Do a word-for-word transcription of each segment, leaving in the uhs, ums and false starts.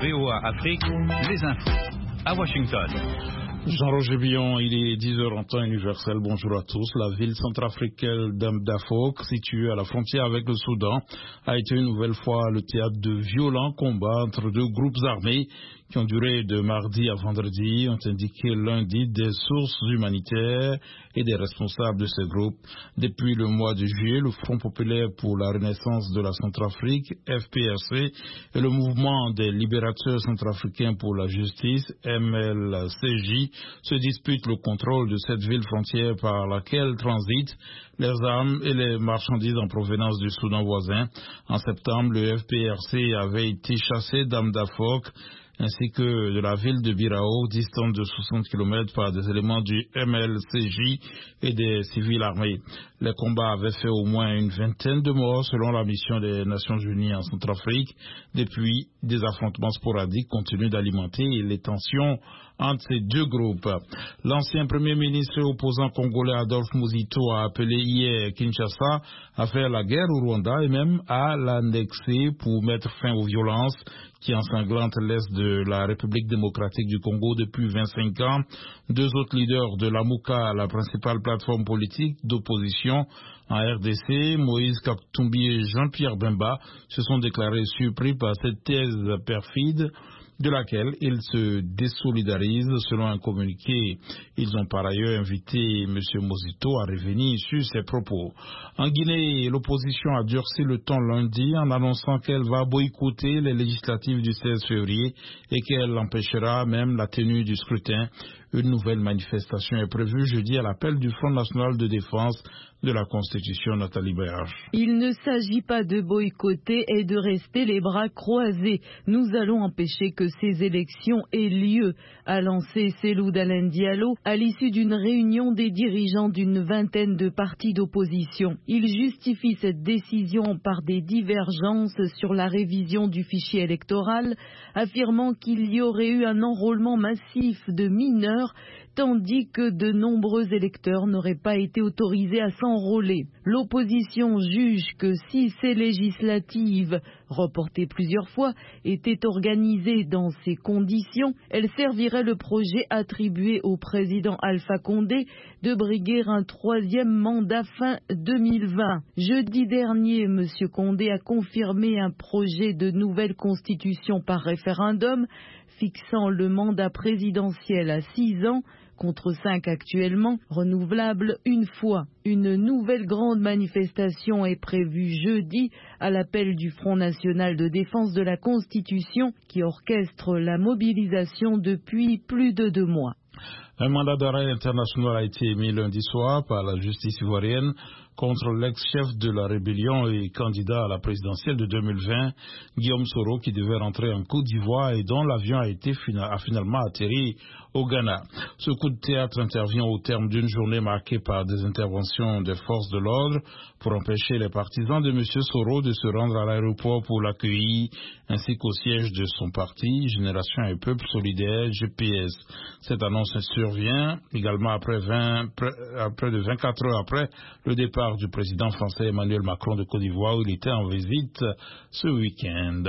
V O A Afrique, les infos. À Washington. Jean-Roger Billon, il est dix heures en temps universel. Bonjour à tous. La ville centrafricaine d'Amdafok, située à la frontière avec le Soudan, a été une nouvelle fois le théâtre de violents combats entre deux groupes armés qui ont duré de mardi à vendredi, ont indiqué lundi des sources humanitaires et des responsables de ces groupes. Depuis le mois de juillet, le Front populaire pour la renaissance de la Centrafrique, F P R C, et le mouvement des libérateurs centrafricains pour la justice, M L C J, se disputent le contrôle de cette ville frontière par laquelle transitent les armes et les marchandises en provenance du Soudan voisin. En septembre, le F P R C avait été chassé d'Amdafok ainsi que de la ville de Birao, distante de soixante kilomètres, par des éléments du M L C J et des civils armés. Les combats avaient fait au moins une vingtaine de morts selon la mission des Nations Unies en Centrafrique. Depuis, des affrontements sporadiques continuent d'alimenter les tensions entre ces deux groupes. L'ancien premier ministre opposant congolais Adolphe Muzito a appelé hier Kinshasa à faire la guerre au Rwanda et même à l'annexer pour mettre fin aux violences qui ensanglantent l'est de la République démocratique du Congo depuis vingt-cinq ans. Deux autres leaders de l'Amouka, la principale plateforme politique d'opposition en R D C, Moïse Katumbi et Jean-Pierre Bemba, se sont déclarés surpris par cette thèse perfide de laquelle ils se désolidarisent selon un communiqué. Ils ont par ailleurs invité M. Muzito à revenir sur ses propos. En Guinée, l'opposition a durci le ton lundi en annonçant qu'elle va boycotter les législatives du seize février et qu'elle empêchera même la tenue du scrutin. Une nouvelle manifestation est prévue jeudi à l'appel du Front national de défense de la Constitution, Nathalie Béage. Il ne s'agit pas de boycotter et de rester les bras croisés. Nous allons empêcher que ces élections aient lieu, a lancé Cellou Dalein Diallo à l'issue d'une réunion des dirigeants d'une vingtaine de partis d'opposition. Il justifie cette décision par des divergences sur la révision du fichier électoral, affirmant qu'il y aurait eu un enrôlement massif de mineurs, tandis que de nombreux électeurs n'auraient pas été autorisés à s'enrôler. L'opposition juge que si ces législatives, reportées plusieurs fois, étaient organisées dans ces conditions, elles serviraient le projet attribué au président Alpha Condé de briguer un troisième mandat fin deux mille vingt. Jeudi dernier, M. Condé a confirmé un projet de nouvelle constitution par référendum, fixant le mandat présidentiel à six ans, contre cinq actuellement, renouvelable une fois. Une nouvelle grande manifestation est prévue jeudi à l'appel du Front national de défense de la Constitution qui orchestre la mobilisation depuis plus de deux mois. Un mandat d'arrêt international a été émis lundi soir par la justice ivoirienne contre l'ex-chef de la rébellion et candidat à la présidentielle de deux mille vingt, Guillaume Soro, qui devait rentrer en Côte d'Ivoire et dont l'avion a, été, a finalement atterri au Ghana. Ce coup de théâtre intervient au terme d'une journée marquée par des interventions des forces de l'ordre pour empêcher les partisans de M. Soro de se rendre à l'aéroport pour l'accueillir, ainsi qu'au siège de son parti, Génération et Peuple Solidaire, G P S. Cette annonce survient également après, vingt, près de vingt-quatre heures après le départ du président français Emmanuel Macron de Côte d'Ivoire où il était en visite ce week-end.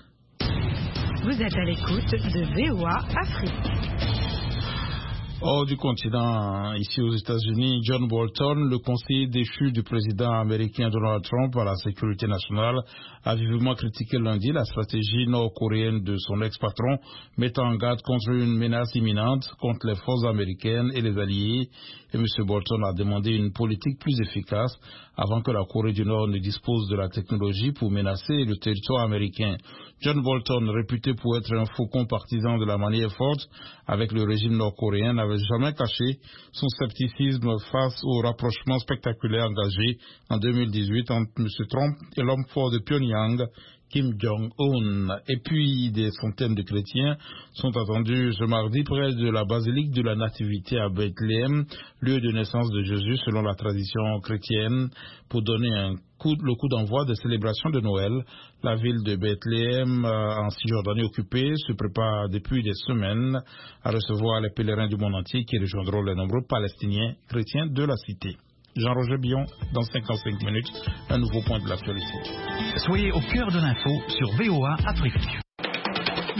Vous êtes à l'écoute de V O A Afrique. Hors du continent, ici aux États-Unis, John Bolton, le conseiller déchu du président américain Donald Trump à la sécurité nationale, a vivement critiqué lundi la stratégie nord-coréenne de son ex-patron, mettant en garde contre une menace imminente contre les forces américaines et les alliés. Et M. Bolton a demandé une politique plus efficace avant que la Corée du Nord ne dispose de la technologie pour menacer le territoire américain. John Bolton, réputé pour être un faucon partisan de la manière forte avec le régime nord-coréen, n'avait jamais caché son scepticisme face au rapprochement spectaculaire engagé en deux mille dix-huit entre M. Trump et l'homme fort de Pyongyang, Kim Jong-un. Et puis, des centaines de chrétiens sont attendus ce mardi près de la basilique de la Nativité à Bethléem, lieu de naissance de Jésus selon la tradition chrétienne, pour donner un coup, le coup d'envoi des célébrations de Noël. La ville de Bethléem, en Cisjordanie occupée, se prépare depuis des semaines à recevoir les pèlerins du monde entier qui rejoindront les nombreux Palestiniens chrétiens de la cité. Jean-Roger Billon, dans cinquante-cinq minutes, un nouveau point de l'actualité. Soyez au cœur de l'info sur V O A Afrique.